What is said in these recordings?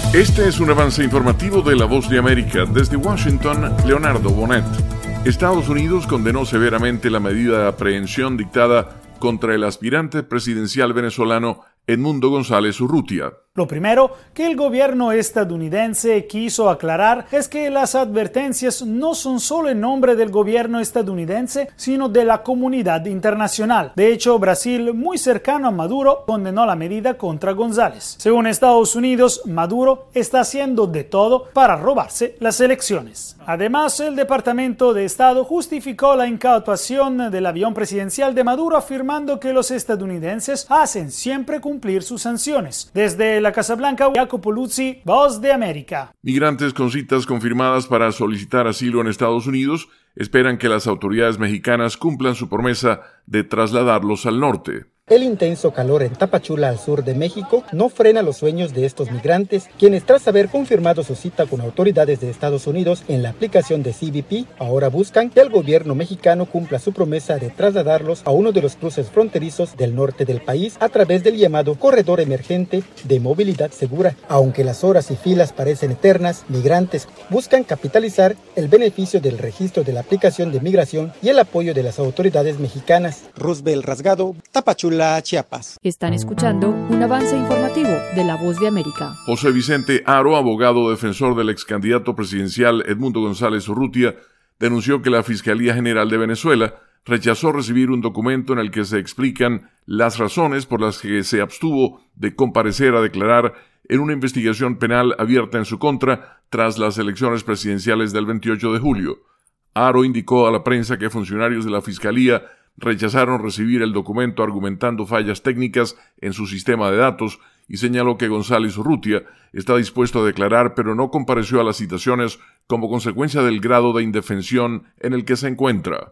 Este es un avance informativo de La Voz de América. Desde Washington, Leonardo Bonet. Estados Unidos condenó severamente la medida de aprehensión dictada contra el aspirante presidencial venezolano Edmundo González Urrutia. Lo primero que el gobierno estadounidense quiso aclarar es que las advertencias no son solo en nombre del gobierno estadounidense, sino de la comunidad internacional. De hecho, Brasil, muy cercano a Maduro, condenó la medida contra González. Según Estados Unidos, Maduro está haciendo de todo para robarse las elecciones. Además, el Departamento de Estado justificó la incautación del avión presidencial de Maduro, afirmando que los estadounidenses hacen siempre cumplir sus sanciones. Desde la Casa Blanca, Jacopo Luzzi, Voz de América. Migrantes con citas confirmadas para solicitar asilo en Estados Unidos esperan que las autoridades mexicanas cumplan su promesa de trasladarlos al norte. El intenso calor en Tapachula, al sur de México, no frena los sueños de estos migrantes, quienes tras haber confirmado su cita con autoridades de Estados Unidos en la aplicación de CBP, ahora buscan que el gobierno mexicano cumpla su promesa de trasladarlos a uno de los cruces fronterizos del norte del país a través del llamado Corredor Emergente de Movilidad Segura. Aunque las horas y filas parecen eternas, migrantes buscan capitalizar el beneficio del registro de la aplicación de migración y el apoyo de las autoridades mexicanas. Roosevelt Rasgado, Tapachula, Chiapas. Están escuchando un avance informativo de La Voz de América. José Vicente Haro, abogado defensor del ex candidato presidencial Edmundo González Urrutia, denunció que la Fiscalía General de Venezuela rechazó recibir un documento en el que se explican las razones por las que se abstuvo de comparecer a declarar en una investigación penal abierta en su contra tras las elecciones presidenciales del 28 de julio. Haro indicó a la prensa que funcionarios de la Fiscalía rechazaron recibir el documento argumentando fallas técnicas en su sistema de datos y señaló que González Urrutia está dispuesto a declarar pero no compareció a las citaciones como consecuencia del grado de indefensión en el que se encuentra.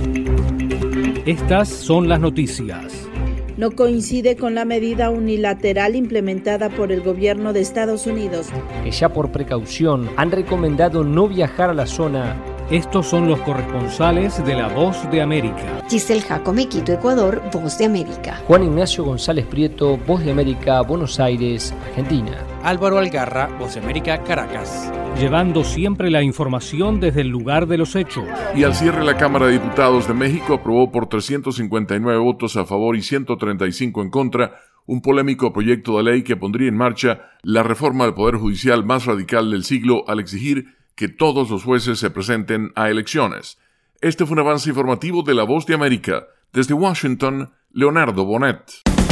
Estas son las noticias. No coincide con la medida unilateral implementada por el gobierno de Estados Unidos, que ya por precaución han recomendado no viajar a la zona. Estos son los corresponsales de La Voz de América. Giselle Jacome, Quito, Ecuador, Voz de América. Juan Ignacio González Prieto, Voz de América, Buenos Aires, Argentina. Álvaro Algarra, Voz de América, Caracas. Llevando siempre la información desde el lugar de los hechos. Y al cierre, la Cámara de Diputados de México aprobó por 359 votos a favor y 135 en contra un polémico proyecto de ley que pondría en marcha la reforma del Poder Judicial más radical del siglo al exigir que todos los jueces se presenten a elecciones. Este fue un avance informativo de La Voz de América. Desde Washington, Leonardo Bonet.